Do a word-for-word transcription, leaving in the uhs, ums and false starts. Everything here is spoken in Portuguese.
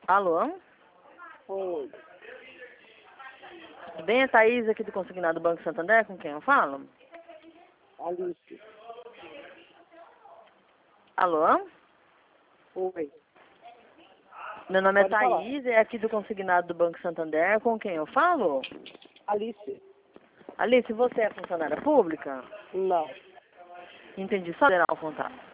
Alô? Oi. Tudo bem? É Thaís aqui do Consignado Banco Santander, com quem eu falo? Alice. Alô? Oi. Meu nome é Pode falar. Thaís, é aqui do Consignado do Banco Santander, com quem eu falo? Alice. Alice, você é funcionária pública? Não. Entendi, só gerar o contato.